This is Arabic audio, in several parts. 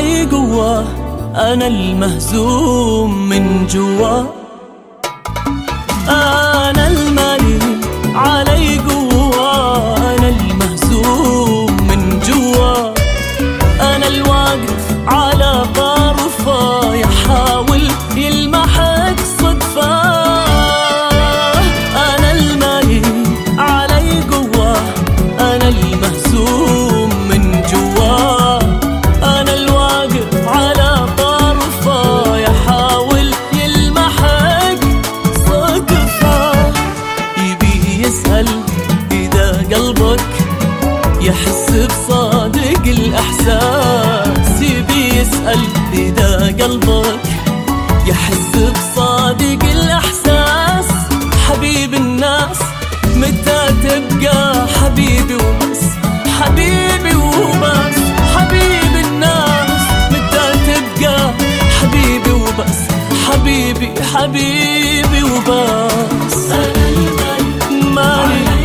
علي قوة، أنا المهزوم من جوا. أنا المليم علي قوة، أنا المهزوم من جوا. أنا الواقف على طرفه يحاول يلمحك صدفة. أنا المليم علي قوة، أنا المهزوم من جوا. أنا الواقف على طرفه يحاول يلمحك صدفة. يبي يسأل إذا قلبك يحس بصادق الإحساس. يبي يسأل إذا قلبك يحس بصادق الإحساس. حبيب الناس متى تبقى حبيبي وبس، حبيبي وبس. حبيب الناس متى تبقى حبيبي وبس، حبيبي حبيبي وبس. أنا المالي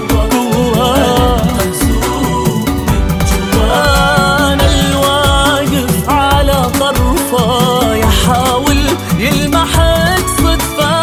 يحاول يلمحك صدفة.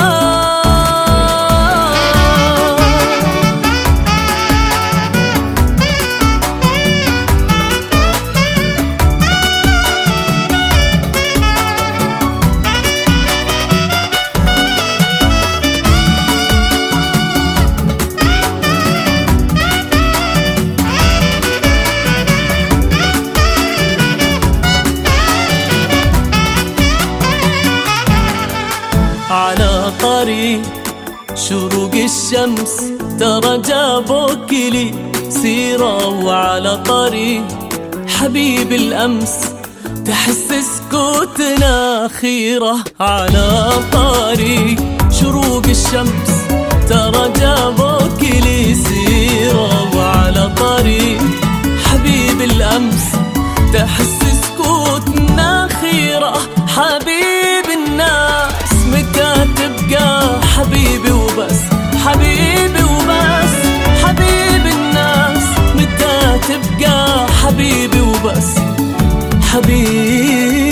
على طريق شروق الشمس ترى جابوك لي سيرة. وعلى طريق حبيب الأمس تحس سكوتنا خيرة. على طريق شروق الشمس ترى جابوك لي سيرة. وعلى طريق حبيب الأمس تحس سكوتنا خيرة. حبيب الناس متى تبقى حبيبي وبس، حبيبي وبس. حبيب الناس متى تبقى حبيبي وبس، حبيبي